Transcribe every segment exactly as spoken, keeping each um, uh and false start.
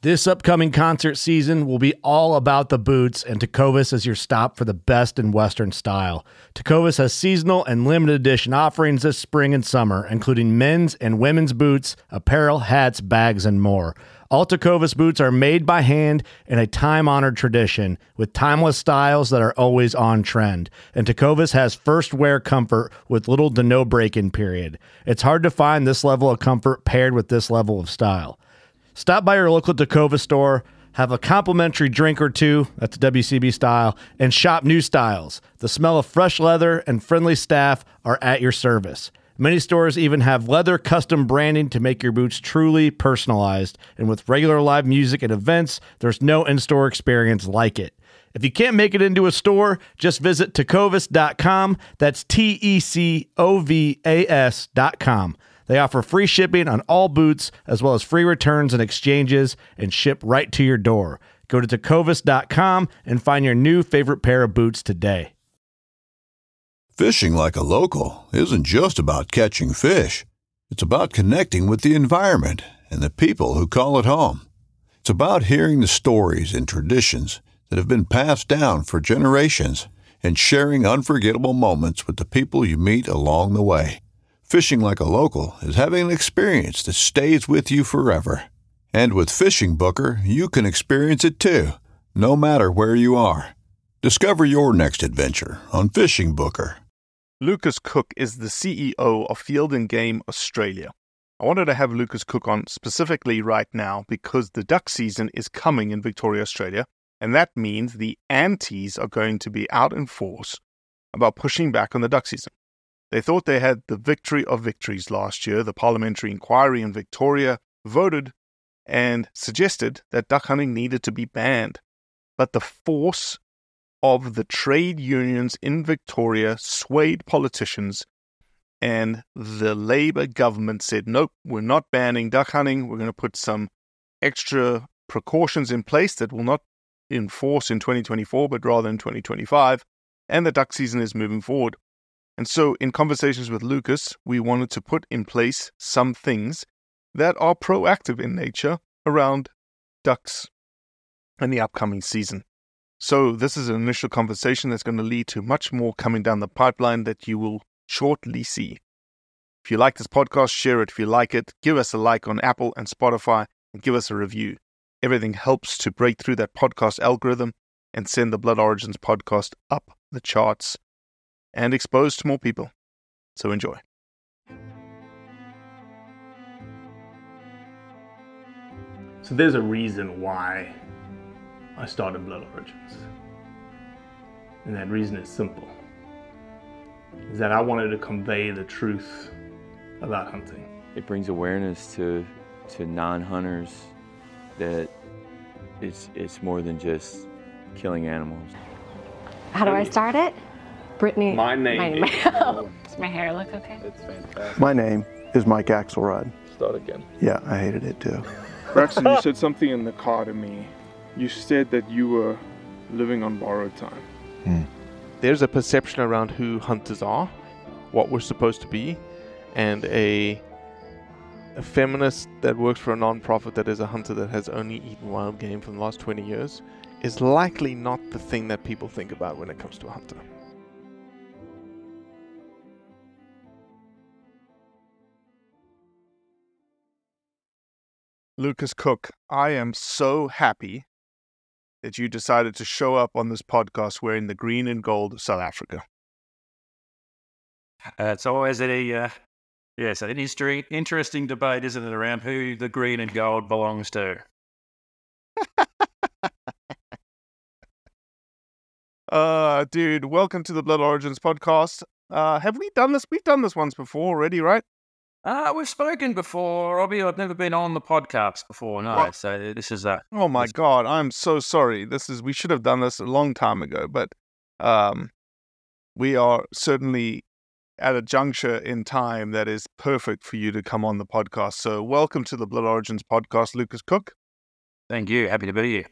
This upcoming concert season will be all about the boots, and Tecovas is your stop for the best in Western style. Tecovas has seasonal and limited edition offerings this spring and summer, including men's and women's boots, apparel, hats, bags, and more. All Tecovas boots are made by hand in a time-honored tradition with timeless styles that are always on trend. And Tecovas has first wear comfort with little to no break-in period. It's hard to find this level of comfort paired with this level of style. Stop by your local Tecovas store, have a complimentary drink or two, that's W C B style, and shop new styles. The smell of fresh leather and friendly staff are at your service. Many stores even have leather custom branding to make your boots truly personalized. And with regular live music and events, there's no in-store experience like it. If you can't make it into a store, just visit tecovas dot com. That's T E C O V A S dot com. They offer free shipping on all boots, as well as free returns and exchanges, and ship right to your door. Go to tecovas dot com and find your new favorite pair of boots today. Fishing like a local isn't just about catching fish. It's about connecting with the environment and the people who call it home. It's about hearing the stories and traditions that have been passed down for generations and sharing unforgettable moments with the people you meet along the way. Fishing like a local is having an experience that stays with you forever. And with Fishing Booker, you can experience it too, no matter where you are. Discover your next adventure on Fishing Booker. Lucas Cook is the C E O of Field and Game Australia. I wanted to have Lucas Cook on specifically right now because the duck season is coming in Victoria, Australia, and that means the antis are going to be out in force about pushing back on the duck season. They thought they had the victory of victories last year. The parliamentary inquiry in Victoria voted and suggested that duck hunting needed to be banned. But the force of the trade unions in Victoria swayed politicians, and the Labour government said, nope, we're not banning duck hunting. We're going to put some extra precautions in place that will not enforce in twenty twenty-four, but rather in twenty twenty-five. And the duck season is moving forward. And so in conversations with Lucas, we wanted to put in place some things that are proactive in nature around ducks and the upcoming season. So this is an initial conversation that's going to lead to much more coming down the pipeline that you will shortly see. If you like this podcast, share it. If you like it, give us a like on Apple and Spotify and give us a review. Everything helps to break through that podcast algorithm and send the Blood Origins podcast up the charts and exposed to more people. So enjoy. So there's a reason why I started Blood Origins. And that reason is simple. Is that I wanted to convey the truth about hunting. It brings awareness to to non-hunters that it's it's more than just killing animals. How do I start it? Brittany. My name my name. is... Does my hair look okay? It's fantastic. My name is Mike Axelrod. Start again. Yeah, I hated it too. Braxton, you said something in the car to me. You said that you were living on borrowed time. Hmm. There's a perception around who hunters are, what we're supposed to be, and a, a feminist that works for a non-profit that is a hunter that has only eaten wild game for the last twenty years is likely not the thing that people think about when it comes to a hunter. Lucas Cook, I am so happy that you decided to show up on this podcast wearing the green and gold of South Africa. Uh, it's always a, uh, yes, an history, interesting debate, isn't it, around who the green and gold belongs to. uh, dude, welcome to the Blood Origins podcast. Uh, have we done this? We've done this once before already, right? Uh, we've spoken before, Robbie. I've never been on the podcast before, no. What? So this is that. Oh my this... God, I'm so sorry. This is we should have done this a long time ago, but um, we are certainly at a juncture in time that is perfect for you to come on the podcast. So welcome to the Blood Origins podcast, Lucas Cook. Thank you. Happy to be here.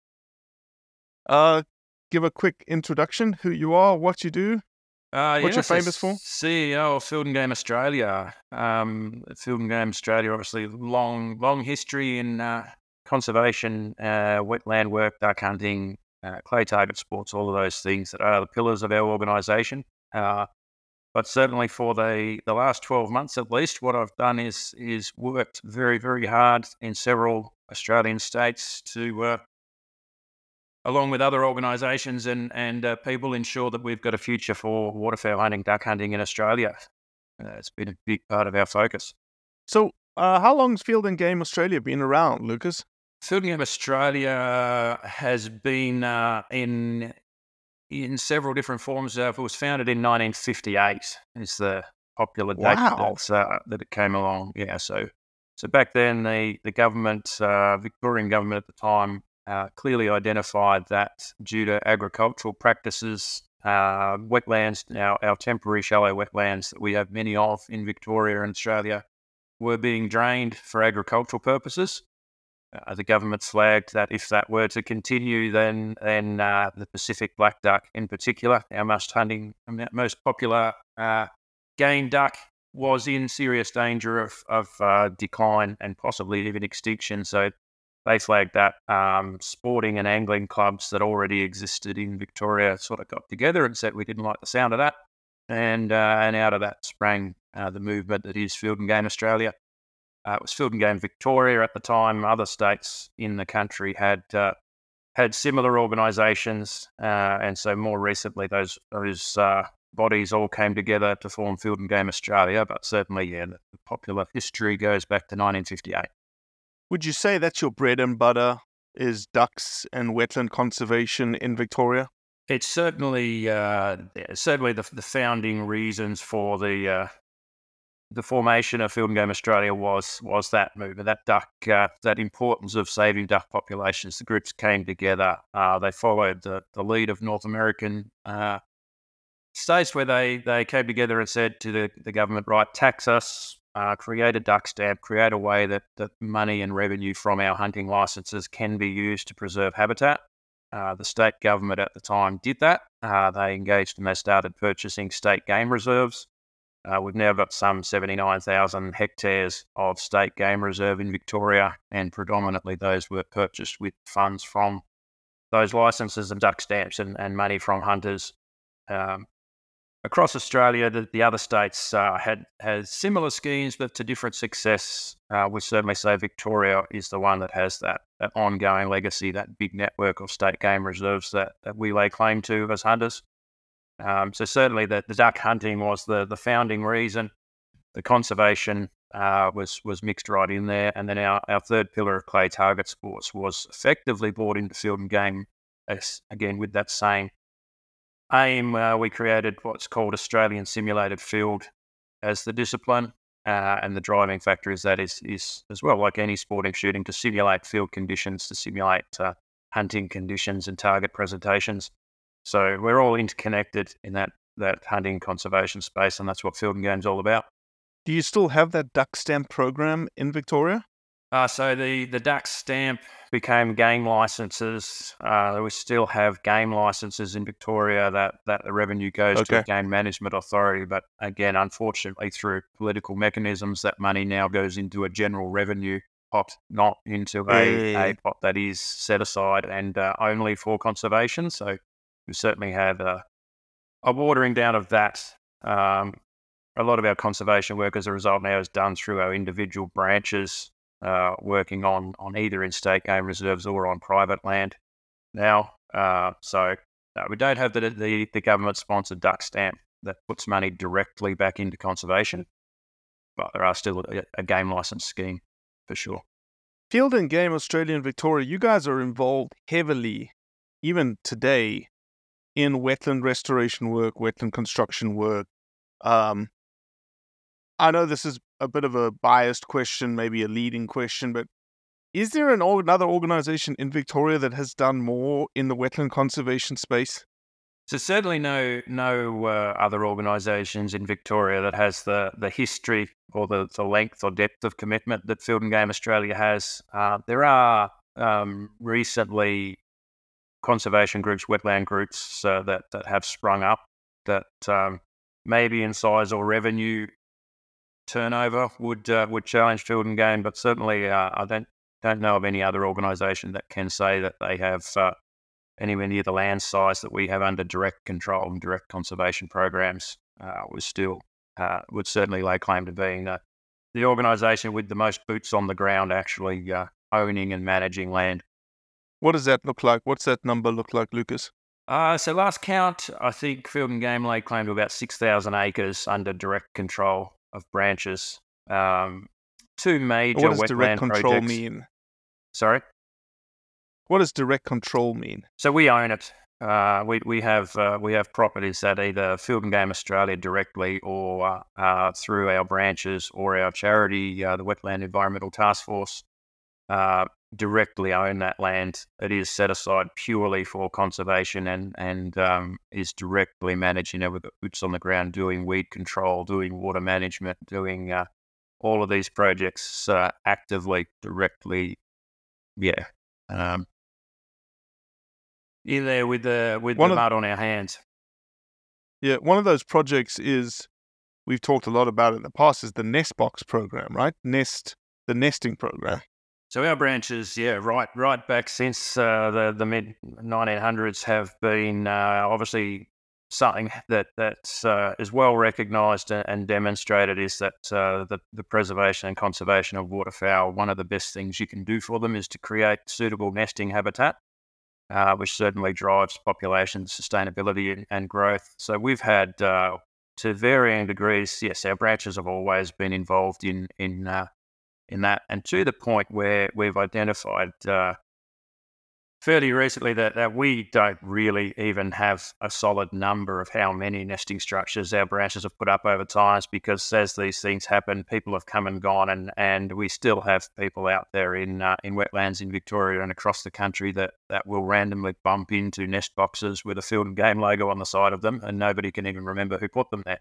Uh, give a quick introduction, who you are, what you do. Uh, what yes, you're famous for? C E O of Field and Game Australia. Um, Field and Game Australia, obviously, long, long history in uh, conservation, uh, wetland work, duck hunting, uh, clay target sports, all of those things that are the pillars of our organisation. Uh, but certainly for the, the last twelve months at least, what I've done is is worked very, very hard in several Australian states to, uh, along with other organisations and, and uh, people, ensure that we've got a future for waterfowl hunting, duck hunting in Australia. Uh, it's been a big part of our focus. So, uh, how long's Field and Game Australia been around, Lucas? Field and Game Australia has been uh, in in several different forms. Uh, it was founded in nineteen fifty-eight. Is the popular date Wow. that, uh, that it came along. Yeah, so so back then the the government, uh, Victorian government at the time, uh, clearly identified that due to agricultural practices, uh, wetlands, our our temporary shallow wetlands that we have many of in Victoria and Australia, were being drained for agricultural purposes. Uh, the government flagged that if that were to continue, then then uh, the Pacific black duck, in particular, our most hunting, most popular uh, game duck, was in serious danger of of uh, decline and possibly even extinction. So they flagged that. Um, sporting and angling clubs that already existed in Victoria sort of got together and said we didn't like the sound of that, and uh, and out of that sprang uh, the movement that is Field and Game Australia. Uh, it was Field and Game Victoria at the time. Other states in the country had uh, had similar organisations, uh, and so more recently those those uh, bodies all came together to form Field and Game Australia. But certainly, yeah, the, the popular history goes back to nineteen fifty-eight. Would you say that's your bread and butter, is ducks and wetland conservation in Victoria? It's certainly uh, yeah, certainly the, the founding reasons for the uh, the formation of Field and Game Australia was was that movement, that duck, uh, that importance of saving duck populations. The groups came together. Uh, they followed the, the lead of North American uh, states, where they, they came together and said to the, the government, right, tax us, uh, create a duck stamp, create a way that, that money and revenue from our hunting licenses can be used to preserve habitat. Uh, the state government at the time did that. Uh, they engaged and they started purchasing state game reserves. Uh, we've now got some seventy-nine thousand hectares of state game reserve in Victoria, and predominantly those were purchased with funds from those licenses and duck stamps and, and money from hunters. Um, across Australia, the, the other states uh, had has similar schemes, but to different success. Uh, we certainly say Victoria is the one that has that, that ongoing legacy, that big network of state game reserves that, that we lay claim to as hunters. Um, so certainly the, the duck hunting was the, the founding reason. The conservation uh, was was mixed right in there. And then our, our third pillar of clay target sports was effectively brought into Field and Game, as, again, with that same aim. Uh, we created what's called Australian Simulated Field as the discipline. Uh, and the driving factor is that is, is, as well, like any sporting shooting, to simulate field conditions, to simulate uh, hunting conditions and target presentations. So we're all interconnected in that, that hunting conservation space, and that's what Field and Game's all about. Do you still have that duck stamp program in Victoria? Uh, so the, the duck stamp became game licenses. Uh, we still have game licenses in Victoria that, that the revenue goes Okay. to a game management authority. But again, unfortunately, through political mechanisms, that money now goes into a general revenue pot, not into a, Yeah. a pot that is set aside and uh, only for conservation. So we certainly have a, a watering down of that. Um, a lot of our conservation work as a result now is done through our individual branches, uh, working on, on either in state game reserves or on private land now. Uh, so no, we don't have the, the, the government-sponsored duck stamp that puts money directly back into conservation, but there are still a, a game license scheme for sure. Field and Game Australia and Victoria, you guys are involved heavily, even today, in wetland restoration work, wetland construction work. Um, I know this is a bit of a biased question, maybe a leading question, but is there an, another organization in Victoria that has done more in the wetland conservation space? So certainly no no uh, other organisations in Victoria that has the, the history or the, the length or depth of commitment that Field and Game Australia has. Uh, there are um, recently conservation groups, wetland groups uh, that, that have sprung up that um, maybe in size or revenue turnover would uh, would challenge Field and Game, but certainly uh, I don't don't know of any other organisation that can say that they have uh, anywhere near the land size that we have under direct control and direct conservation programs. Uh, was still uh, would certainly lay claim to being uh, the organisation with the most boots on the ground actually uh, owning and managing land. What does that look like? What's that number look like, Lucas? Uh, so last count, I think Field and Game laid claim to about six thousand acres under direct control of branches. Um, two major what does wetland direct control projects. mean? Sorry? What does direct control mean? So we own it. Uh, we we have uh, we have properties that either Field and Game Australia directly or uh, through our branches or our charity, uh, the Wetland Environmental Task Force, uh, directly own that land. It is set aside purely for conservation and and um, is directly managed, you know, with the boots on the ground, doing weed control, doing water management, doing uh, all of these projects uh, actively, directly. Yeah. Um, in there with the with One the of- mud on our hands. Yeah, one of those projects is, we've talked a lot about it in the past, is the Nest Box program, right? Nest, the nesting program. So our branches, yeah, right, right back since uh, the the mid nineteen hundreds have been uh, obviously something that that uh, is well recognised and, and demonstrated is that uh, the the preservation and conservation of waterfowl. One of the best things you can do for them is to create suitable nesting habitat, uh, which certainly drives population sustainability and, and growth. So we've had, uh, to varying degrees, yes, our branches have always been involved in in uh, in that, and to the point where we've identified uh, fairly recently that, that we don't really even have a solid number of how many nesting structures our branches have put up over time, because as these things happen, people have come and gone, and, and we still have people out there in uh, in wetlands in Victoria and across the country that, that will randomly bump into nest boxes with a Field and Game logo on the side of them, and nobody can even remember who put them there.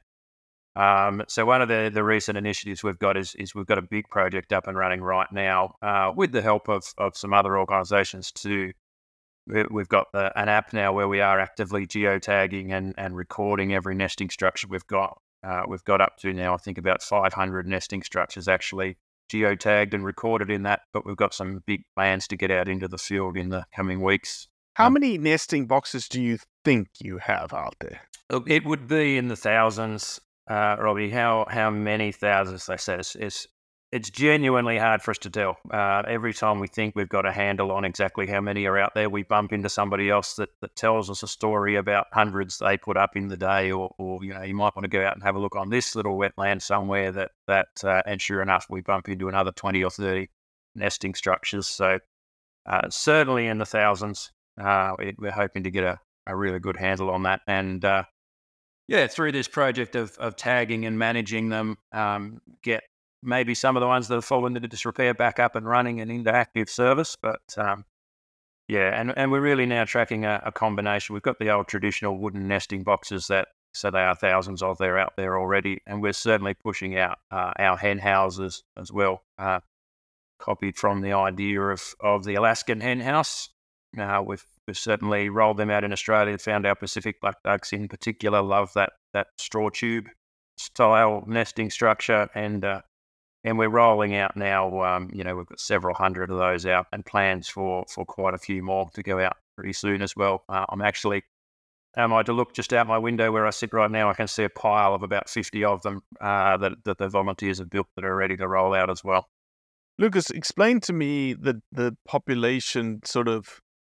Um, so one of the, the recent initiatives we've got is, is we've got a big project up and running right now uh, with the help of, of some other organisations too. We've got the, an app now where we are actively geotagging and, and recording every nesting structure we've got. Uh, we've got up to now, I think, about five hundred nesting structures actually geotagged and recorded in that, but we've got some big plans to get out into the field in the coming weeks. How many nesting boxes do you think you have out there? Look, it would be in the thousands. Uh, Robbie, how how many thousands? They say it's, it's it's genuinely hard for us to tell. Uh, every time we think we've got a handle on exactly how many are out there, we bump into somebody else that, that tells us a story about hundreds they put up in the day, or, or you know, you might want to go out and have a look on this little wetland somewhere. That that uh, and sure enough, we bump into another twenty or thirty nesting structures. So uh, certainly in the thousands. Uh, we, we're hoping to get a, a really good handle on that, and uh, yeah, through this project of, of tagging and managing them, um, get maybe some of the ones that have fallen into disrepair back up and running and into active service. But um, yeah, and, and we're really now tracking a, a combination. We've got the old traditional wooden nesting boxes that, so there are thousands of there out there already, and we're certainly pushing out uh, our hen houses as well, uh, copied from the idea of, of the Alaskan hen house. Uh, we've, we've certainly rolled them out in Australia, found our Pacific black ducks in particular love that that straw tube style nesting structure, and uh, and we're rolling out now, um, you know, we've got several hundred of those out and plans for, for quite a few more to go out pretty soon as well. Uh, I'm actually, am I to look just out my window where I sit right now, I can see a pile of about fifty of them uh, that, that the volunteers have built that are ready to roll out as well. Lucas, explain to me the, the population sort of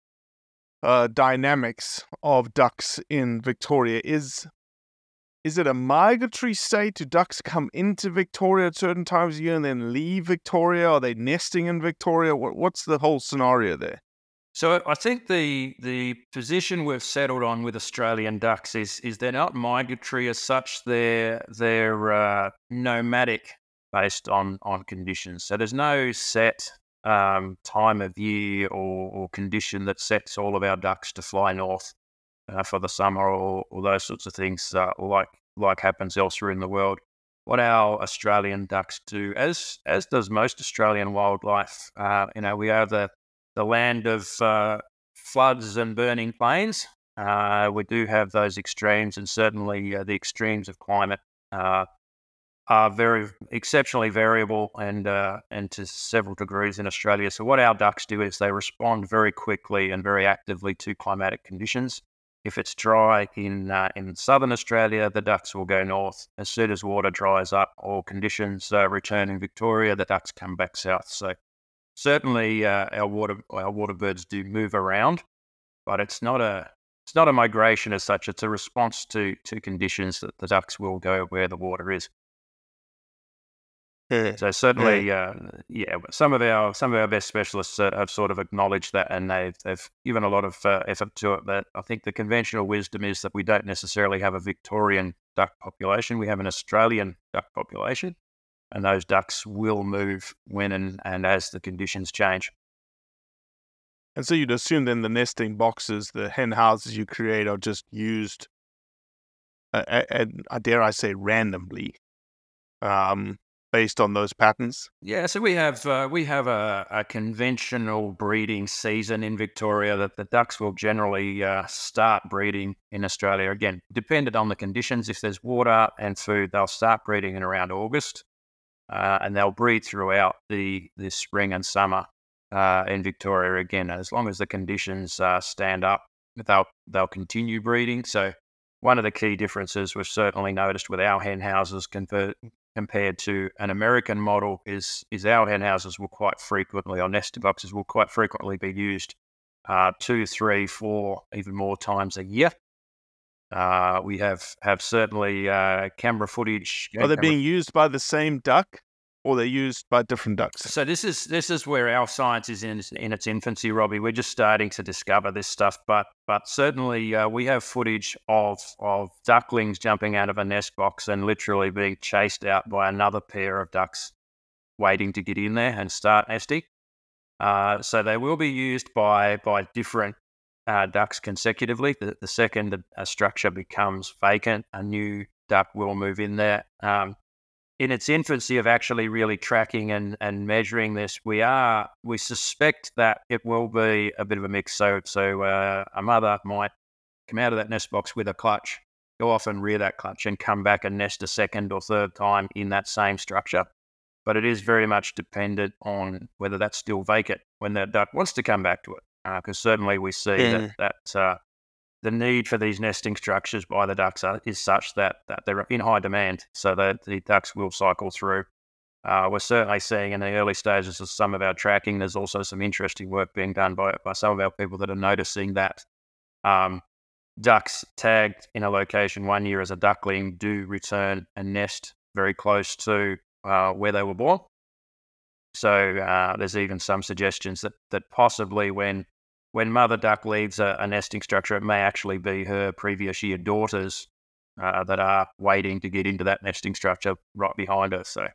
Uh, dynamics of ducks in Victoria. Is is it a migratory state? Do ducks come into Victoria at certain times of year and then leave Victoria? Are they nesting in Victoria? What, what's the whole scenario there? So I think the the position we've settled on with Australian ducks is is they're not migratory as such. They're they're uh, nomadic based on on conditions. So there's no set Um, time of year or, or condition that sets all of our ducks to fly north uh, for the summer, or, or those sorts of things, uh, like like happens elsewhere in the world. What our Australian ducks do, as as does most Australian wildlife, uh, you know, we are the the land of uh, floods and burning plains. Uh, we do have those extremes, and certainly uh, the extremes of climate. Uh, are very exceptionally variable and uh, and to several degrees in Australia. So what our ducks do is they respond very quickly and very actively to climatic conditions. If it's dry in uh, in southern Australia, the ducks will go north. As soon as water dries up or conditions uh, return in Victoria, the ducks come back south. So certainly uh, our water our water birds do move around, but it's not a it's not a migration as such. It's a response to to conditions that the ducks will go where the water is. Yeah. So certainly, uh, yeah, some of our some of our best specialists uh, have sort of acknowledged that, and they've they've given a lot of uh, effort to it. But I think the conventional wisdom is that we don't necessarily have a Victorian duck population; we have an Australian duck population, and those ducks will move when and, and as the conditions change. And so you'd assume then the nesting boxes, the hen houses you create, are just used, uh, and uh, dare I say, randomly. Um, based on those patterns? Yeah, so we have uh, we have a, a conventional breeding season in Victoria that the ducks will generally uh, start breeding in Australia. Again, dependent on the conditions. If there's water and food, they'll start breeding in around August, uh, and they'll breed throughout the, the spring and summer uh, in Victoria. Again, as long as the conditions uh, stand up, they'll they'll continue breeding. So one of the key differences we've certainly noticed with our hen houses convert, compared to an American model is is our hen houses will quite frequently, or nesting boxes will quite frequently be used uh, two, three, four, even more times a year. Uh, we have have certainly uh, camera footage. Are they camera being used by the same duck, or they're used by different ducks? So this is this is where our science is in in its infancy, Robbie. We're just starting to discover this stuff, but but certainly uh, we have footage of of ducklings jumping out of a nest box and literally being chased out by another pair of ducks waiting to get in there and start nesting. Uh, so they will be used by by different uh, ducks consecutively. The, the second a structure becomes vacant, a new duck will move in there. Um, in its infancy of actually really tracking and, and measuring this, we are we suspect that it will be a bit of a mix. So so uh, a mother might come out of that nest box with a clutch, go off and rear that clutch, and come back and nest a second or third time in that same structure. But it is very much dependent on whether that's still vacant when that duck wants to come back to it. Because uh, certainly we see Mm. that that uh, the need for these nesting structures by the ducks are, is such that, that they're in high demand, so that the ducks will cycle through. Uh, we're certainly seeing in the early stages of some of our tracking, there's also some interesting work being done by, by some of our people that are noticing that um, ducks tagged in a location one year as a duckling do return and nest very close to uh, where they were born. So uh, there's even some suggestions that, that possibly when When mother duck leaves a, a nesting structure, it may actually be her previous year daughters uh, that are waiting to get into that nesting structure right behind her. So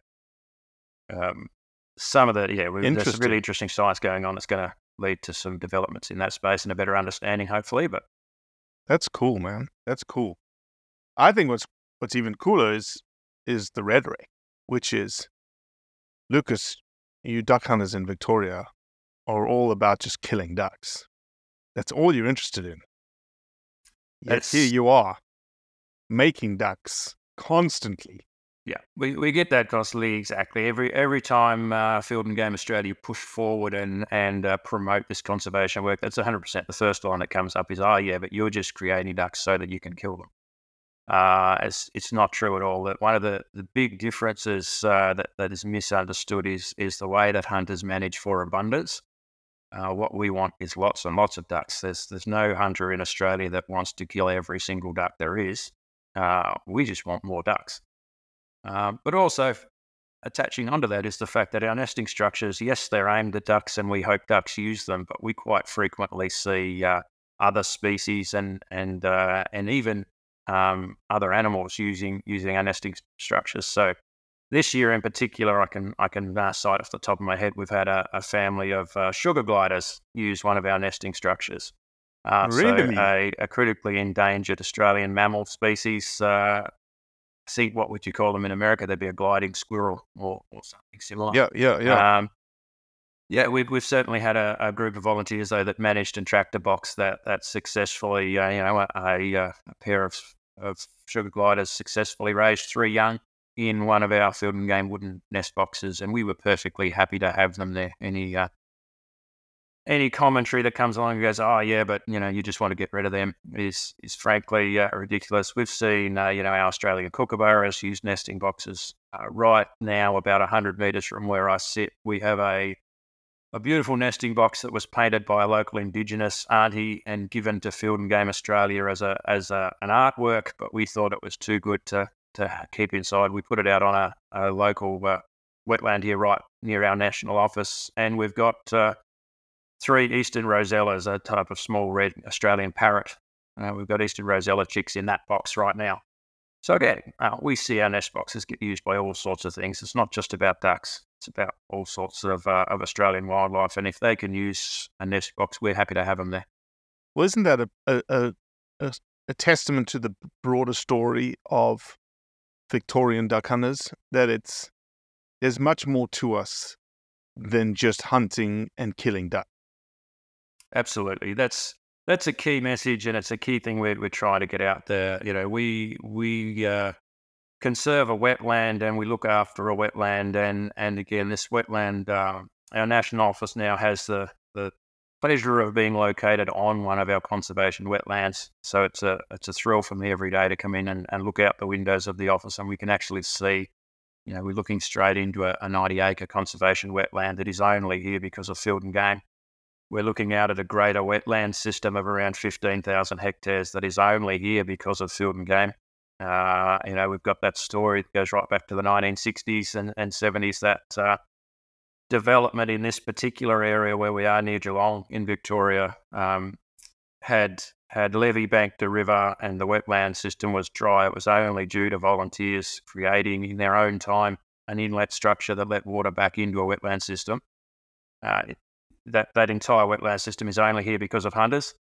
um, some of the, yeah, we, there's some Interesting. really interesting science going on that's going to lead to some developments in that space and a better understanding, hopefully. But That's cool, man. That's cool. I think what's what's even cooler is is the rhetoric, which is, Lucas, you duck hunters in Victoria are all about just killing ducks. That's all you're interested in. Yet That's- here you are, making ducks constantly. yeah, we, we get that constantly, exactly. Every every time uh, Field and Game Australia push forward and, and uh, promote this conservation work, that's one hundred percent the first line that comes up is, oh, yeah, but you're just creating ducks so that you can kill them. Uh, it's, it's not true at all. That one of the, the big differences uh, that, that is misunderstood is, is the way that hunters manage for abundance. Uh, what we want is lots and lots of ducks. There's there's no hunter in Australia that wants to kill every single duck there is. Uh, we just want more ducks. Um, but also, attaching onto that is the fact that our nesting structures, yes, they're aimed at ducks and we hope ducks use them, but we quite frequently see uh, other species and and uh, and even um, other animals using using our nesting structures. So this year in particular, I can I can uh, cite off the top of my head, we've had a, a family of uh, sugar gliders use one of our nesting structures. Uh, Really? So a, a critically endangered Australian mammal species. Uh, see, what would you call them in America? They'd be a gliding squirrel or, or something similar. Yeah, yeah, yeah. Um, yeah, we've we've certainly had a, a group of volunteers though that managed and tracked a box that that successfully, uh, you know, a, a, a pair of of sugar gliders successfully raised three young in one of our Field and Game wooden nest boxes, and we were perfectly happy to have them there. Any uh, any commentary that comes along and goes, "Oh yeah, but you know, you just want to get rid of them," is is frankly uh, ridiculous. We've seen uh, you know our Australian kookaburras use nesting boxes. Uh, right now, about one hundred metres from where I sit, we have a a beautiful nesting box that was painted by a local Indigenous auntie and given to Field and Game Australia as a as a, an artwork, but we thought it was too good to to keep inside. We put it out on a, a local uh, wetland here right near our national office, and we've got uh, three Eastern Rosellas, a type of small red Australian parrot. Uh, we've got Eastern Rosella chicks in that box right now. So again, uh, we see our nest boxes get used by all sorts of things. It's not just about ducks. It's about all sorts of uh, of Australian wildlife. And if they can use a nest box, we're happy to have them there. Well, isn't that a a, a, a, a testament to the broader story of Victorian duck hunters, that it's there's much more to us than just hunting and killing duck? Absolutely. That's that's a key message, and it's a key thing we're, we're trying to get out there. You know, we we uh, conserve a wetland and we look after a wetland, and, and again, this wetland, uh, our national office now has the, the pleasure of being located on one of our conservation wetlands. So it's a it's a thrill for me every day to come in and, and look out the windows of the office, and we can actually see, you know, we're looking straight into a, a ninety acre conservation wetland that is only here because of Field and Game. We're looking out at a greater wetland system of around fifteen thousand hectares that is only here because of Field and Game. Uh, you know, we've got that story that goes right back to the nineteen sixties and, and seventies, that uh, development in this particular area where we are near Geelong in Victoria um, had had levee banked the river, and the wetland system was dry. It was only due to volunteers creating in their own time an inlet structure that let water back into a wetland system. Uh, that, that entire wetland system is only here because of hunters.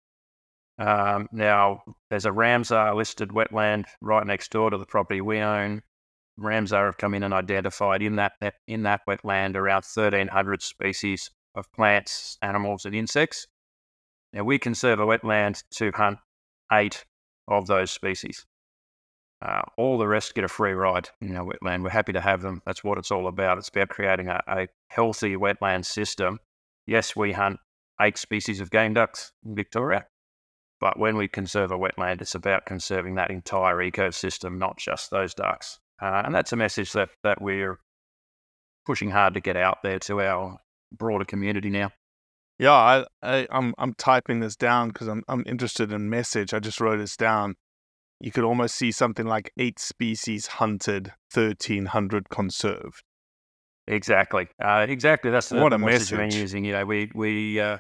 Um, now, there's a Ramsar listed wetland right next door to the property we own. Ramsar have come in and identified in that, that in that wetland around thirteen hundred species of plants, animals, and insects. Now, we conserve a wetland to hunt eight of those species. Uh, all the rest get a free ride in our wetland. We're happy to have them. That's what it's all about. It's about creating a, a healthy wetland system. Yes, we hunt eight species of game ducks in Victoria, but when we conserve a wetland, it's about conserving that entire ecosystem, not just those ducks. Uh, and that's a message that, that we're pushing hard to get out there to our broader community now. Yeah, I, I, I'm I'm typing this down because I'm I'm interested in message. I just wrote this down. You could almost see something like eight species hunted, thirteen hundred conserved. Exactly, uh, exactly. That's the, what the a message message we're using. You know, we we uh,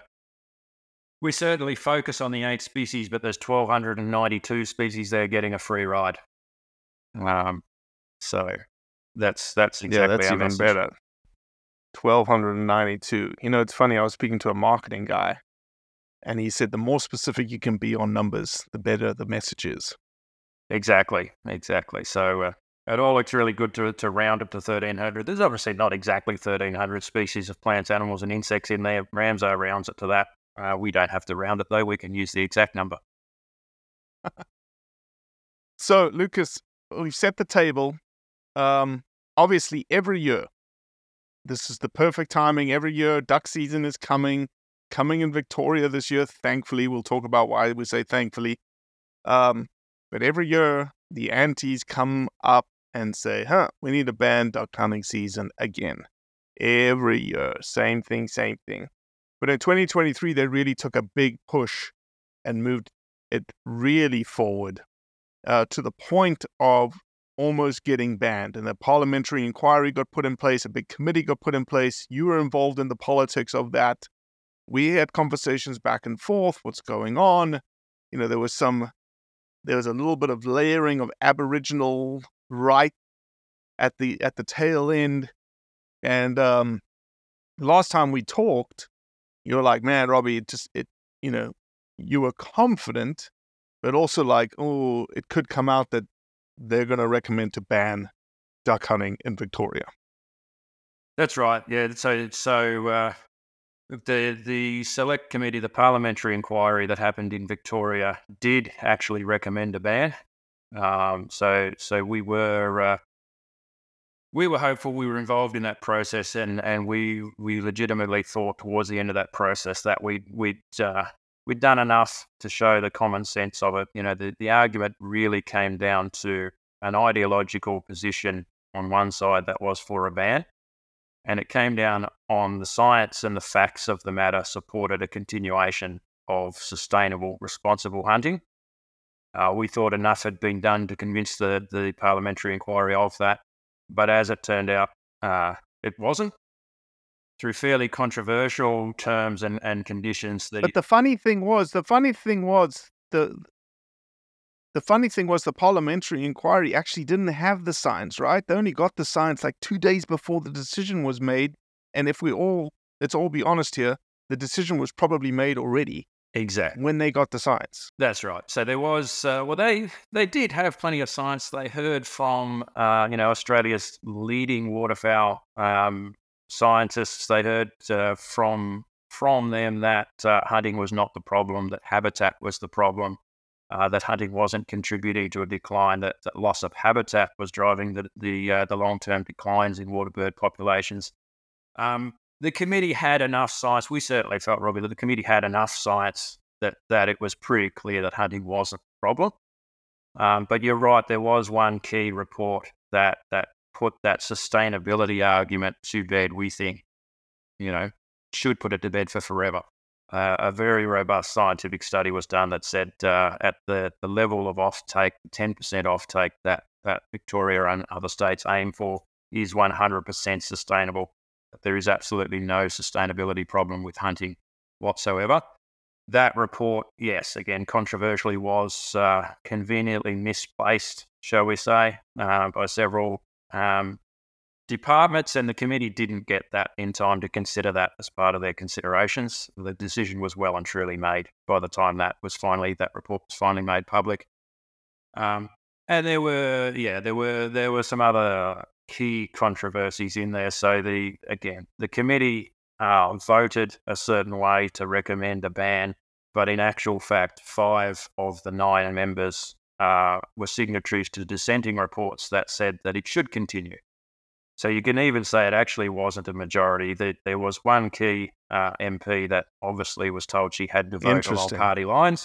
we certainly focus on the eight species, but there's one thousand two hundred ninety-two species there getting a free ride. Um, so that's that's exactly yeah, that's our even message. better. twelve ninety-two. You know, it's funny. I was speaking to a marketing guy, and he said the more specific you can be on numbers, the better the message is. Exactly, exactly. So uh, it all looks really good to to round up to thirteen hundred. There's obviously not exactly thirteen hundred species of plants, animals, and insects in there. Ramsar rounds it to that. Uh, we don't have to round it, though. We can use the exact number. So, Lucas, we've set the table. Um, obviously, every year, this is the perfect timing. Every year, duck season is coming, coming in Victoria this year, thankfully. We'll talk about why we say thankfully. Um, but every year, the aunties come up and say, huh, we need to ban duck hunting season again. Every year, same thing, same thing. But in twenty twenty-three, they really took a big push and moved it really forward uh, to the point of almost getting banned. And a parliamentary inquiry got put in place, a big committee got put in place. You were involved in the politics of that. We had conversations back and forth, what's going on. You know, there was some, there was a little bit of layering of Aboriginal right at the at the tail end. And um, last time we talked, you were like, man, Robbie, it just, it, you know, you were confident, but also like, oh, it could come out that they're going to recommend to ban duck hunting in Victoria. That's right. Yeah. So, so uh, the the select committee, the parliamentary inquiry that happened in Victoria, did actually recommend a ban. Um, so, so we were uh, we were hopeful. We were involved in that process, and, and we we legitimately thought towards the end of that process that we we'd uh, we'd done enough to show the common sense of it. You know, the, the argument really came down to an ideological position on one side that was for a ban, and it came down on the science and the facts of the matter supported a continuation of sustainable, responsible hunting. Uh, we thought enough had been done to convince the, the parliamentary inquiry of that. But as it turned out, uh, it wasn't. Through fairly controversial terms and, and conditions. That But the funny thing was, the funny thing was, the the funny thing was the parliamentary inquiry actually didn't have the science, right? They only got the science like two days before the decision was made. And if we all, let's all be honest here, the decision was probably made already. Exactly. When they got the science. That's right. So there was, uh, well, they they did have plenty of science. They heard from, uh, you know, Australia's leading waterfowl um, scientists. They heard uh, from from them that uh, hunting was not the problem, that habitat was the problem, uh, that hunting wasn't contributing to a decline, that, that loss of habitat was driving the the, uh, the long-term declines in waterbird populations. Um, The committee had enough science. We certainly felt, Robbie, that the committee had enough science that, that it was pretty clear that hunting wasn't a problem. Um, but you're right, there was one key report that, that put that sustainability argument to bed, we think, you know, should put it to bed for forever. Uh, a very robust scientific study was done that said uh, at the, the level of offtake, ten percent offtake that, that Victoria and other states aim for is one hundred percent sustainable. There is absolutely no sustainability problem with hunting whatsoever. That report, yes, again, controversially was uh, conveniently misplaced, shall we say, uh, by several um, departments, and the committee didn't get that in time to consider that as part of their considerations. The decision was well and truly made by the time that was finally that report was finally made public. Um, and there were, yeah, there were there were some other key controversies in there. So the again, the committee uh, voted a certain way to recommend a ban, but in actual fact, five of the nine members uh, were signatories to dissenting reports that said that it should continue. So you can even say it actually wasn't a majority. That there was one key uh, M P that obviously was told she had to vote along party lines,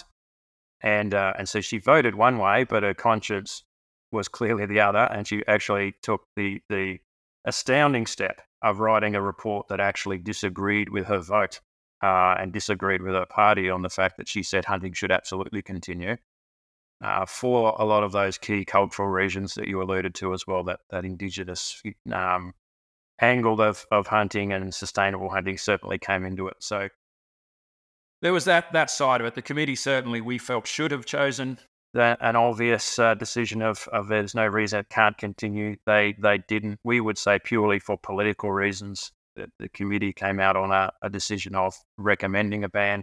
and uh, and so she voted one way, but her conscience was clearly the other, and she actually took the the astounding step of writing a report that actually disagreed with her vote uh, and disagreed with her party on the fact that she said hunting should absolutely continue. Uh, for a lot of those key cultural regions that you alluded to as well, that, that Indigenous um, angle of, of hunting and sustainable hunting certainly came into it. So there was that that side of it. The committee certainly, we felt, should have chosen that, an obvious uh, decision of, of there's no reason it can't continue. They they didn't. We would say purely for political reasons that the committee came out on a, a decision of recommending a ban.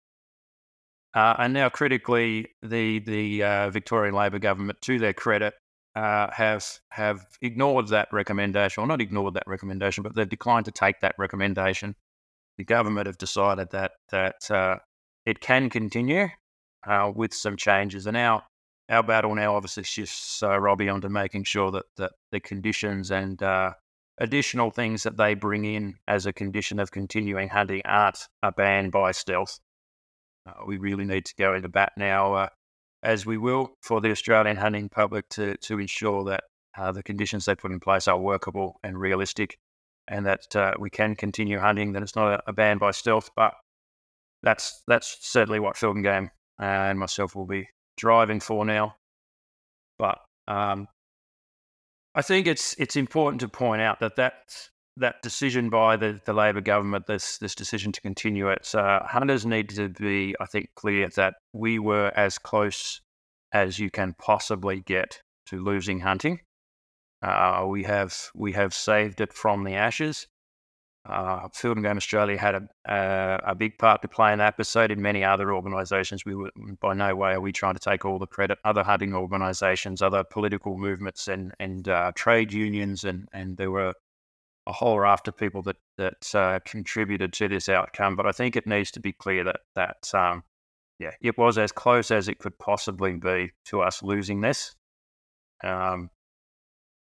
Uh, and now, critically, the the uh, Victorian Labor government, to their credit, uh, have have ignored that recommendation, or not ignored that recommendation, but they've declined to take that recommendation. The government have decided that that uh, it can continue uh, with some changes, and our our battle now obviously shifts uh, Robbie onto making sure that that the conditions and uh, additional things that they bring in as a condition of continuing hunting aren't a ban by stealth. Uh, we really need to go into bat now, uh, as we will, for the Australian hunting public to to ensure that uh, the conditions they put in place are workable and realistic, and that uh, we can continue hunting, that it's not a, a ban by stealth. But that's that's certainly what Field and Game uh, and myself will be driving for now. But um, I think it's it's important to point out that that, that decision by the, the Labor government, this this decision to continue it, uh, hunters need to be, I think, clear that we were as close as you can possibly get to losing hunting. Uh, we have we have saved it from the ashes. Uh, Field and Game Australia had a, a a big part to play in that, but so did many other organisations. We were, by no way are we trying to take all the credit. Other hunting organisations, other political movements, and and uh, trade unions, and and there were a whole raft of people that that uh, contributed to this outcome. But I think it needs to be clear that that um, yeah, it was as close as it could possibly be to us losing this. Um,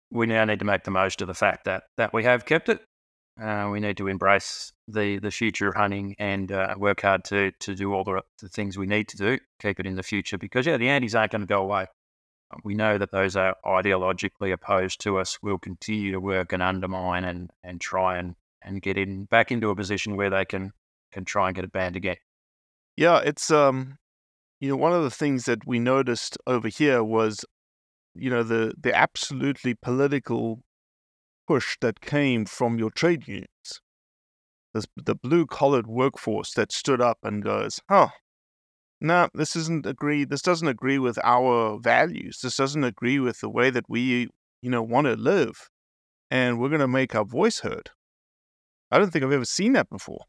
we now need to make the most of the fact that that we have kept it. Uh, we need to embrace the, the future of hunting and uh, work hard to to do all the, the things we need to do, keep it in the future, because, yeah, the antis aren't going to go away. We know that those are ideologically opposed to us will continue to work and undermine and, and try and, and get in back into a position where they can, can try and get it banned again. Yeah, it's, um, you know, one of the things that we noticed over here was, you know, the, the absolutely political push that came from your trade unions. This, the blue-collared workforce that stood up and goes, huh, no, this isn't agree. This doesn't agree with our values. This doesn't agree with the way that we, you know, want to live. And we're going to make our voice heard. I don't think I've ever seen that before.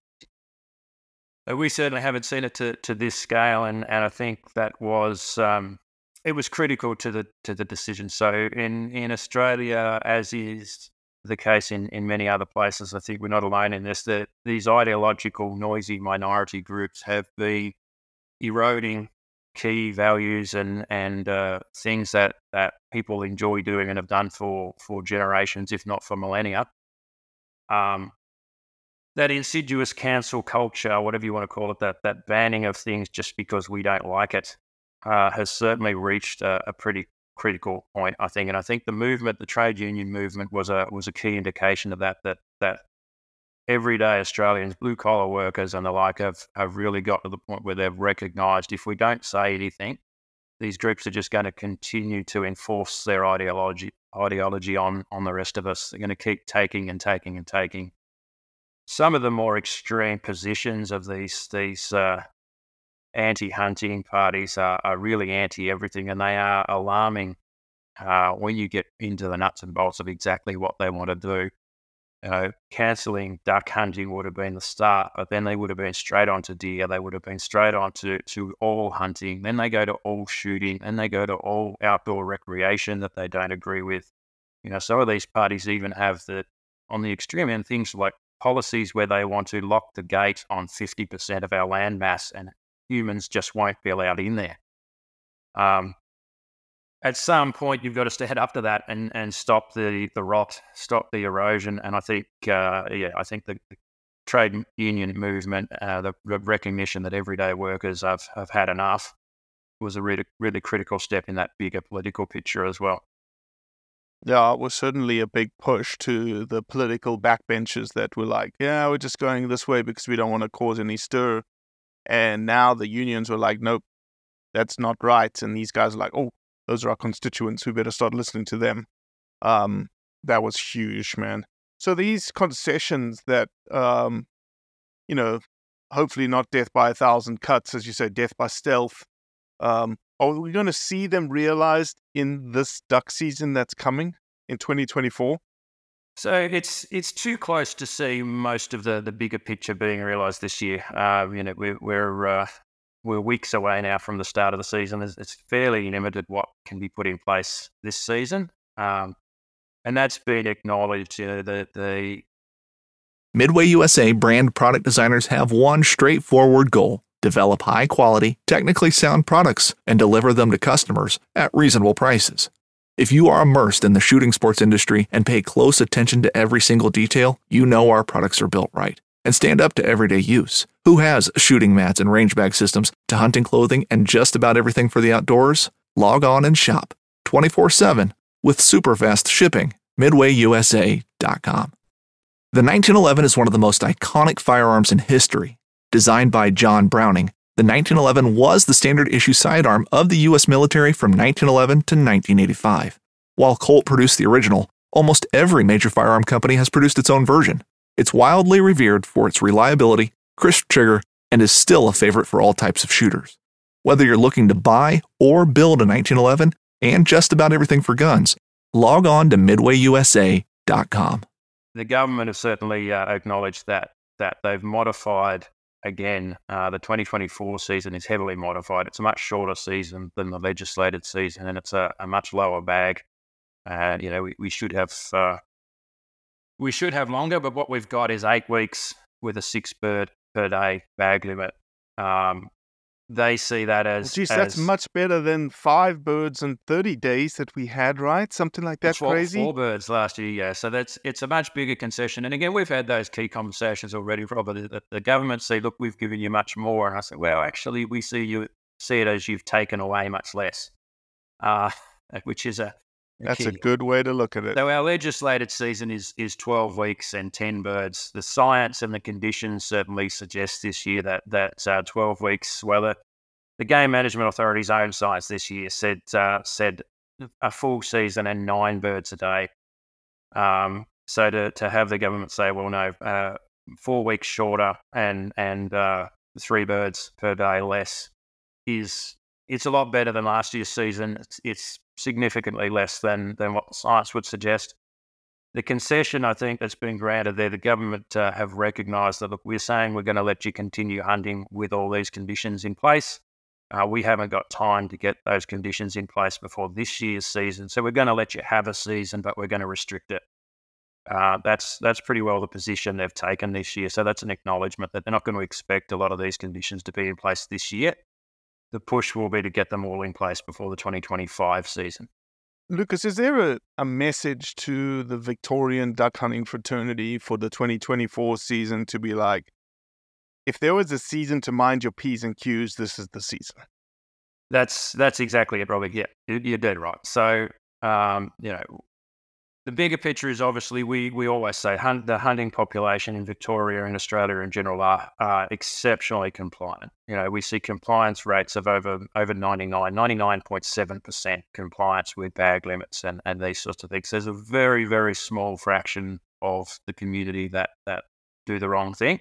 We certainly haven't seen it to, to this scale, and, and I think that was um, it was critical to the to the decision. So in, in Australia, as is the case in, in many other places, I think we're not alone in this, that these ideological, noisy minority groups have been eroding key values and and uh, things that, that people enjoy doing and have done for, for generations, if not for millennia. Um, that insidious cancel culture, whatever you want to call it, that that banning of things just because we don't like it, uh, has certainly reached a, a pretty critical point, I think. And I think the movement, the trade union movement, was a was a key indication of that. That that everyday Australians, blue collar workers and the like, have have really got to the point where they've recognised if we don't say anything, these groups are just going to continue to enforce their ideology ideology on on the rest of us. They're going to keep taking and taking and taking. Some of the more extreme positions of these these uh, anti-hunting parties are, are really anti-everything, and they are alarming uh, when you get into the nuts and bolts of exactly what they want to do. You know, cancelling duck hunting would have been the start, but then they would have been straight on to deer. They would have been straight on to, to all hunting. Then they go to all shooting. Then they go to all outdoor recreation that they don't agree with. You know, some of these parties even have the, on the extreme end, things like policies where they want to lock the gate on fifty percent of our land mass and humans just won't be allowed in there. Um, at some point, you've got to stand up to that and, and stop the, the rot, stop the erosion. And I think, uh, yeah, I think the, the trade union movement, uh, the, the recognition that everyday workers have, have had enough was a really, really critical step in that bigger political picture as well. Yeah, it was certainly a big push to the political backbenchers that were like, yeah, we're just going this way because we don't want to cause any stir. And now the unions were like, nope, that's not right. And these guys are like, oh, those are our constituents. We better start listening to them. Um, that was huge, man. So these concessions that, um, you know, hopefully not death by a thousand cuts, as you say, death by stealth, um, are we going to see them realized in this duck season that's coming in twenty twenty-four? So it's it's too close to see most of the, the bigger picture being realised this year. Uh, you know, we're we're, uh, we're weeks away now from the start of the season. It's, it's fairly limited what can be put in place this season, um, and that's been acknowledged. You know, the the Midway U S A brand product designers have one straightforward goal: develop high-quality, technically sound products and deliver them to customers at reasonable prices. If you are immersed in the shooting sports industry and pay close attention to every single detail, you know our products are built right and stand up to everyday use. Who has shooting mats and range bag systems to hunting clothing and just about everything for the outdoors? Log on and shop twenty-four seven with super fast shipping. midway u s a dot com. The nineteen eleven is one of the most iconic firearms in history. Designed by John Browning, the nineteen eleven was the standard issue sidearm of the U S military from nineteen eleven to nineteen eighty-five. While Colt produced the original, almost every major firearm company has produced its own version. It's wildly revered for its reliability, crisp trigger, and is still a favorite for all types of shooters. Whether you're looking to buy or build a nineteen eleven and just about everything for guns, log on to midway u s a dot com. The government has certainly uh, acknowledged that that they've modified. Again, uh, the twenty twenty-four season is heavily modified. It's a much shorter season than the legislated season, and it's a, a much lower bag. And uh, you know, we, we should have uh, we should have longer, but what we've got is eight weeks with a six bird per day bag limit. Um, they see that Well, as geez, as that's much better than five birds in thirty days that we had, right? Something like that four, crazy. four birds last year. Yeah, so that's it's a much bigger concession. And again, we've had those key conversations already, Robert. The, the government say, look, we've given you much more, and I said, well, actually, we see you see it as you've taken away much less, uh, which is a That's a key. good way to look at it. So our legislated season is is twelve weeks and ten birds. The science and the conditions certainly suggest this year that that uh, twelve weeks. Well, the, the Game Management Authority's own science this year said uh, said a full season and nine birds a day. Um, so to to have the government say, well, no, uh, four weeks shorter and and uh, three birds per day less is it's a lot better than last year's season. It's, it's significantly less than than what science would suggest. The concession, I think, that's been granted there, the government uh, have recognised that, look, we're saying we're going to let you continue hunting with all these conditions in place. Uh, we haven't got time to get those conditions in place before this year's season, so we're going to let you have a season, but we're going to restrict it. Uh, that's that's pretty well the position they've taken this year. So that's an acknowledgement that they're not going to expect a lot of these conditions to be in place this year. The push will be to get them all in place before the twenty twenty-five season. Lucas, is there a, a message to the Victorian duck hunting fraternity for the twenty twenty-four season to be like, if there was a season to mind your P's and Q's, this is the season? That's that's exactly it, Robbie. Yeah, you- you're dead right. So, um, you know, the bigger picture is obviously we we always say hunt, the hunting population in Victoria and Australia in general are, are exceptionally compliant. You know, we see compliance rates of over over ninety-nine, ninety-nine point seven percent compliance with bag limits and, and these sorts of things. There's a very, very small fraction of the community that, that do the wrong thing.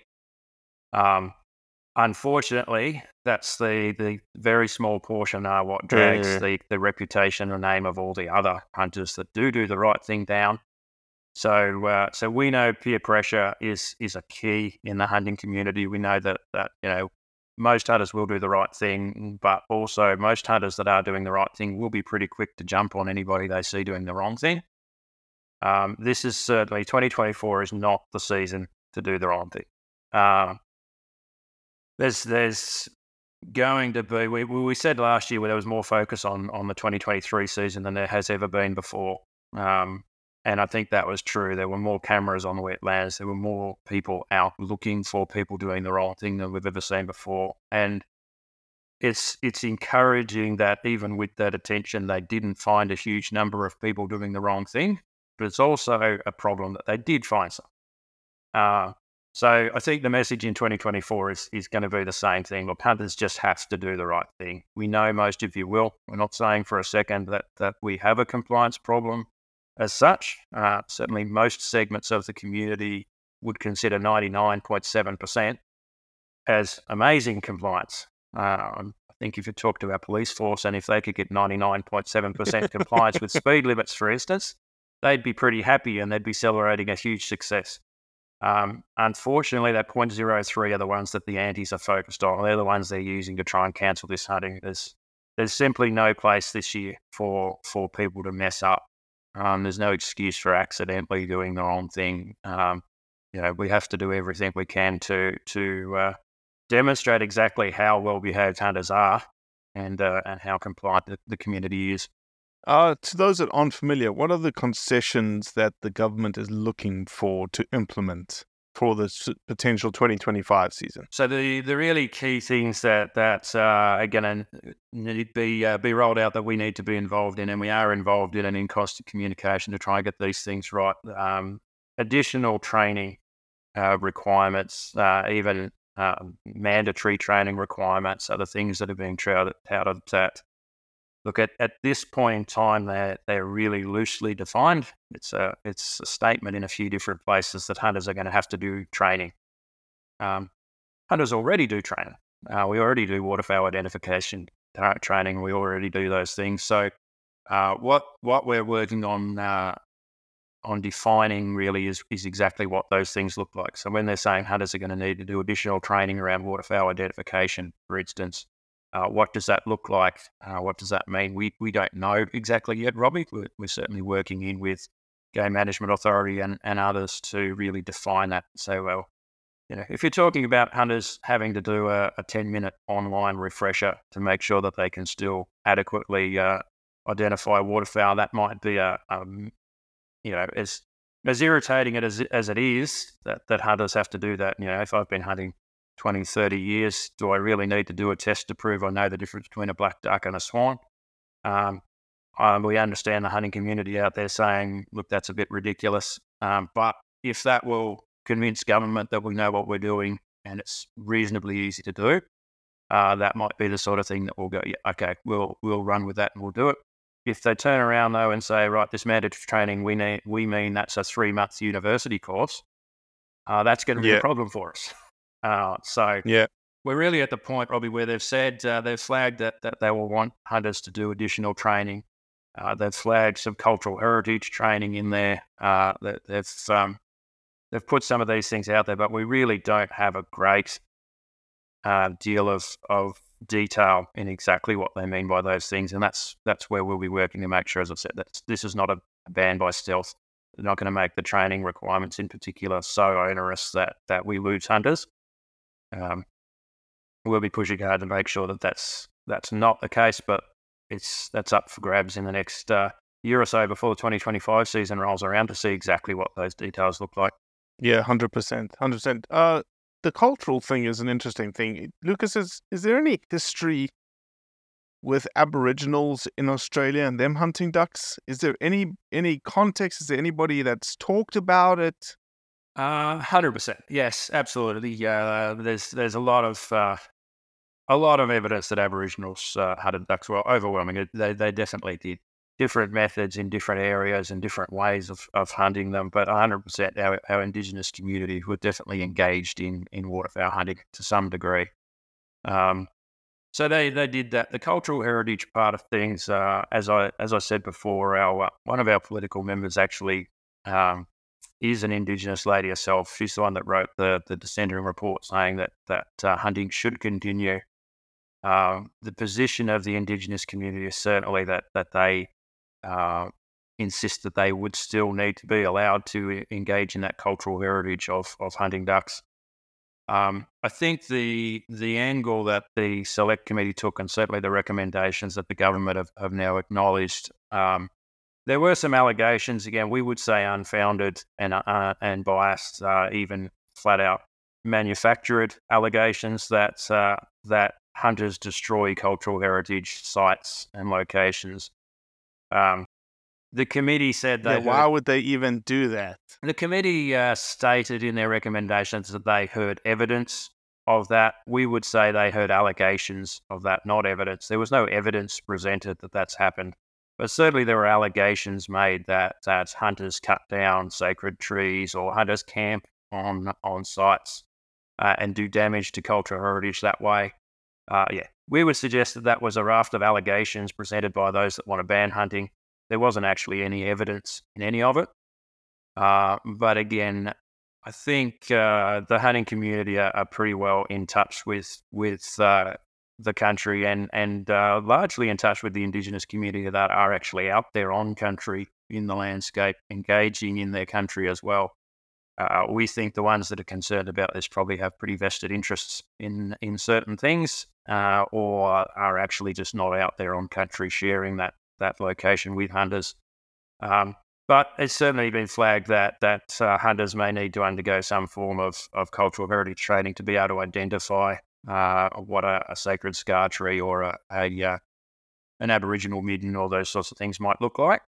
Um, unfortunately, that's the, the very small portion are what drags Yeah. the, the reputation and name of all the other hunters that do do the right thing down. So, uh, so we know peer pressure is is a key in the hunting community. We know that that you know most hunters will do the right thing, but also most hunters that are doing the right thing will be pretty quick to jump on anybody they see doing the wrong thing. Um, this is certainly twenty twenty-four is not the season to do the wrong thing. Uh, there's there's going to be we we said last year where there was more focus on on the twenty twenty-three season than there has ever been before. Um, And I think that was true. There were more cameras on the wetlands. There were more people out looking for people doing the wrong thing than we've ever seen before. And it's it's encouraging that even with that attention, they didn't find a huge number of people doing the wrong thing. But it's also a problem that they did find some. Uh, so I think the message in twenty twenty-four is, is going to be the same thing. Look, hunters just have to do the right thing. We know most of you will. We're not saying for a second that, that we have a compliance problem. As such, uh, certainly most segments of the community would consider ninety-nine point seven percent as amazing compliance. Um, I think if you talk to our police force and if they could get ninety-nine point seven percent compliance with speed limits, for instance, they'd be pretty happy and they'd be celebrating a huge success. Um, unfortunately, that zero point zero three are the ones that the antis are focused on. They're the ones they're using to try and cancel this hunting. There's there's simply no place this year for for people to mess up. Um, there's no excuse for accidentally doing the wrong thing. Um, you know, we have to do everything we can to to uh, demonstrate exactly how well behaved hunters are and uh, and how compliant the, the community is. Uh, to those that aren't familiar, what are the concessions that the government is looking for to implement for the s- potential twenty twenty-five season? So the, the really key things that that uh, are going to need be uh, be rolled out that we need to be involved in, and we are involved in, and in constant communication to try and get these things right. Um, additional training uh, requirements, uh, even uh, mandatory training requirements, are the things that are being touted. touted that look at at this point in time, they're they're really loosely defined. It's a it's a statement in a few different places that hunters are going to have to do training. Um, hunters already do training. Uh, we already do waterfowl identification uh, training. We already do those things. So uh, what what we're working on uh, on defining really is is exactly what those things look like. So when they're saying hunters are going to need to do additional training around waterfowl identification, for instance, uh, what does that look like? Uh, what does that mean? We we don't know exactly yet, Robbie. We're, we're certainly working in with Game Management Authority and, and others to really define that. So, well, You know, if you're talking about hunters having to do a, a ten minute online refresher to make sure that they can still adequately uh, identify waterfowl, that might be a, um, you know, as as irritating it as as it is that, that hunters have to do that. You know, if I've been hunting twenty, thirty years, do I really need to do a test to prove I know the difference between a black duck and a swan? Um, um, we understand the hunting community out there saying, look, that's a bit ridiculous. Um, but if that will convince government that we know what we're doing and it's reasonably easy to do, uh, that might be the sort of thing that we'll go, yeah, okay, we'll we'll run with that and we'll do it. If they turn around though and say, right, this mandatory training, we need, we mean that's a three month university course, uh, that's going to be Yeah. a problem for us. Uh, so Yeah. we're really at the point, Robbie, where they've said uh, they've flagged that that they will want hunters to do additional training. Uh, they've flagged some cultural heritage training in there. Uh, that they've um, they've put some of these things out there, but we really don't have a great uh, deal of of detail in exactly what they mean by those things, and that's that's where we'll be working to make sure, as I've said, that this is not a ban by stealth. They're not going to make the training requirements in particular so onerous that that we lose hunters. Um, we'll be pushing hard to make sure that that's that's not the case, but it's that's up for grabs in the next uh, year or so before the twenty twenty-five season rolls around to see exactly what those details look like. Yeah, one hundred percent. one hundred percent. Uh, the cultural thing is an interesting thing. Lucas, is, is there any history with Aboriginals in Australia and them hunting ducks? Is there any any context? Is there anybody that's talked about it? Uh, one hundred percent. Yes, absolutely. Yeah, uh, there's there's a lot of uh, a lot of evidence that Aboriginals uh, hunted ducks. Well, overwhelming. They they definitely did. Different methods in different areas and different ways of, of hunting them, but one hundred percent our, our Indigenous community were definitely engaged in, in waterfowl hunting to some degree. Um, so they, they did that. The cultural heritage part of things, uh, as I as I said before, our uh, one of our political members actually um, is an Indigenous lady herself. She's the one that wrote the the dissenting report saying that that uh, hunting should continue. Uh, the position of the Indigenous community is certainly that that they Uh, insist that they would still need to be allowed to engage in that cultural heritage of of hunting ducks. Um, I think the the angle that the select committee took, and certainly the recommendations that the government have, have now acknowledged, um, there were some allegations. Again, we would say unfounded and uh, and biased, uh, even flat out manufactured allegations that uh, that hunters destroy cultural heritage sites and locations. Um, the committee said they Yeah, heard, why would they even do that? the committee uh, stated in their recommendations that they heard evidence of that. We would say they heard allegations of that, not evidence. There was no evidence presented that that's happened, but certainly there were allegations made that that hunters cut down sacred trees or hunters camp on on sites uh, and do damage to cultural heritage that way. Uh, yeah, we would suggest that that was a raft of allegations presented by those that want to ban hunting. There wasn't actually any evidence in any of it. Uh, but again, I think uh, the hunting community are, are pretty well in touch with with uh, the country and and uh, largely in touch with the Indigenous community that are actually out there on country in the landscape, engaging in their country as well. Uh, we think the ones that are concerned about this probably have pretty vested interests in in certain things, uh, or are actually just not out there on country sharing that that location with hunters. Um, but it's certainly been flagged that that uh, hunters may need to undergo some form of, of cultural heritage training to be able to identify uh, what a, a sacred scar tree or a, a uh, an Aboriginal midden or those sorts of things might look like.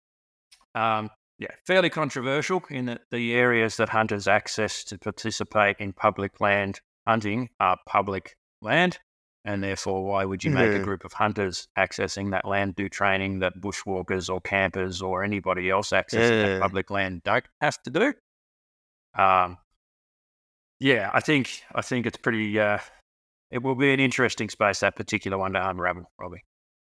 Um, Yeah, fairly controversial in that the areas that hunters access to participate in public land hunting are public land, and therefore why would you make Yeah. a group of hunters accessing that land do training that bushwalkers or campers or anybody else accessing Yeah. that public land don't have to do? Um, yeah, I think I think it's pretty. Uh, it will be an interesting space, that particular one, to unravel, probably.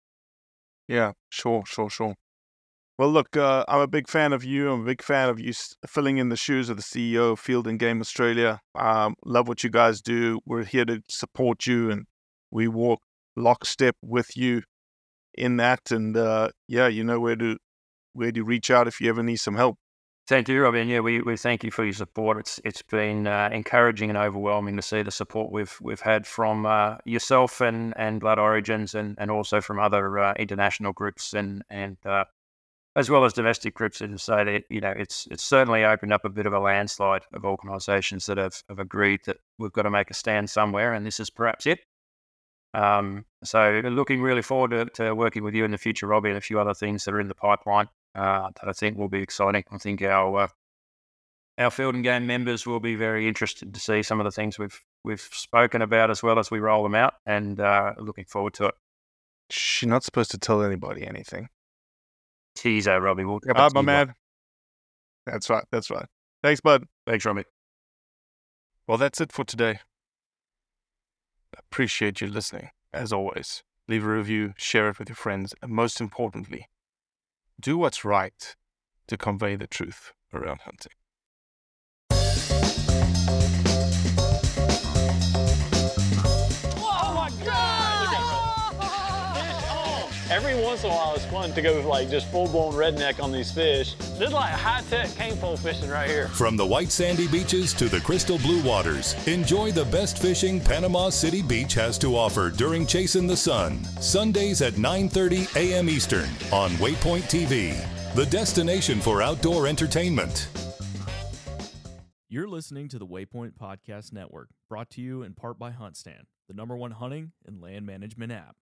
Yeah, sure, sure, sure. Well, look, uh, I'm a big fan of you. I'm a big fan of you s- filling in the shoes of the C E O of Field and Game Australia. Um, love what you guys do. We're here to support you, and we walk lockstep with you in that. And uh, yeah, you know where to where to reach out if you ever need some help. Thank you, Robbie. And yeah, we, we thank you for your support. It's it's been uh, encouraging and overwhelming to see the support we've we've had from uh, yourself and, and Blood Origins, and, and also from other uh, international groups and and uh, as well as domestic groups. And so that, you know, it's it's certainly opened up a bit of a landslide of organisations that have, have agreed that we've got to make a stand somewhere, and this is perhaps it. Um, so looking really forward to, to working with you in the future, Robbie, and a few other things that are in the pipeline. Uh, that I think will be exciting. I think our uh, our field and game members will be very interested to see some of the things we've we've spoken about as well as we roll them out, and uh, looking forward to it. She's not supposed to tell anybody anything. Teaser, Robbie. We'll Ah, my man. That's right. That's right. Thanks, bud. Thanks, Robbie. Well, that's it for today. Appreciate you listening. As always, leave a review, share it with your friends, and most importantly, do what's right to convey the truth around hunting. Oh my God! Every once in a while, it's fun to go like just full-blown redneck on these fish. This is like high-tech cane pole fishing right here. From the white sandy beaches to the crystal blue waters, enjoy the best fishing Panama City Beach has to offer during Chasing the Sun. Sundays at nine thirty a.m. Eastern on Waypoint T V, the destination for outdoor entertainment. You're listening to the Waypoint Podcast Network, brought to you in part by HuntStand, the number one hunting and land management app.